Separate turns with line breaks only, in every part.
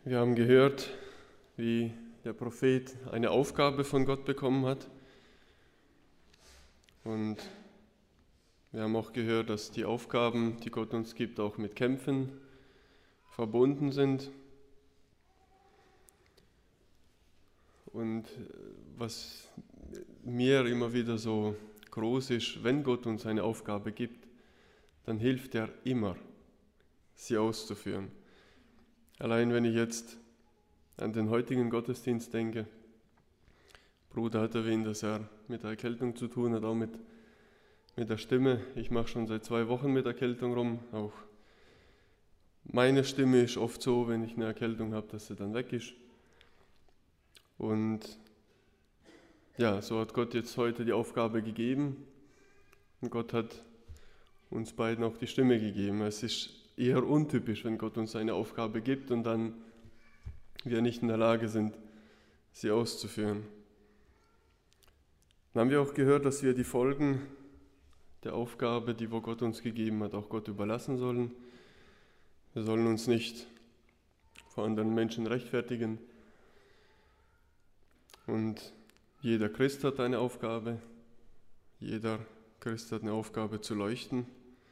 Wir haben gehört, wie der Prophet eine Aufgabe von Gott bekommen hat. Und wir haben auch gehört, dass die Aufgaben, die Gott uns gibt, auch mit Kämpfen verbunden sind. Und was mir immer wieder so groß ist, wenn Gott uns eine Aufgabe gibt, dann hilft er immer, sie auszuführen. Allein wenn ich jetzt an den heutigen Gottesdienst denke, Bruder hat erwähnt, dass er mit der Erkältung zu tun hat, auch mit der Stimme. Ich mache schon seit 2 Wochen mit Erkältung rum. Auch meine Stimme ist oft so, wenn ich eine Erkältung habe, dass sie dann weg ist. Und ja, so hat Gott jetzt heute die Aufgabe gegeben. Und Gott hat uns beiden auch die Stimme gegeben. Es ist eher untypisch, wenn Gott uns eine Aufgabe gibt und dann wir nicht in der Lage sind, sie auszuführen. Dann haben wir auch gehört, dass wir die Folgen der Aufgabe, die Gott uns gegeben hat, auch Gott überlassen sollen. Wir sollen uns nicht vor anderen Menschen rechtfertigen. Und jeder Christ hat eine Aufgabe. Jeder Christ hat eine Aufgabe zu leuchten.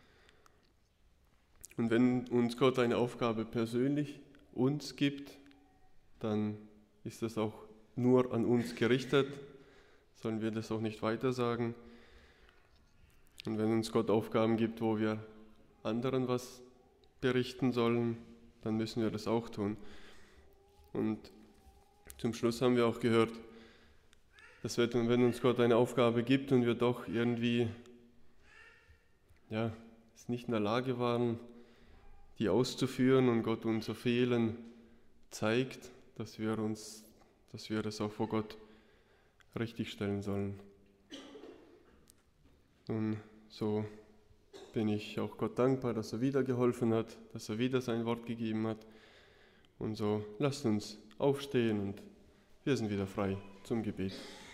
Und wenn uns Gott eine Aufgabe persönlich uns gibt, dann ist das auch nur an uns gerichtet. Sollen wir das auch nicht weitersagen. Und wenn uns Gott Aufgaben gibt, wo wir anderen was berichten sollen, dann müssen wir das auch tun. Und zum Schluss haben wir auch gehört, dass wenn uns Gott eine Aufgabe gibt und wir doch irgendwie nicht in der Lage waren, die auszuführen und Gott unser Fehlen zeigt, dass wir das auch vor Gott richtigstellen sollen. Und so bin ich auch Gott dankbar, dass er wieder geholfen hat, dass er wieder sein Wort gegeben hat. Und so lasst uns aufstehen und wir sind wieder frei zum Gebet.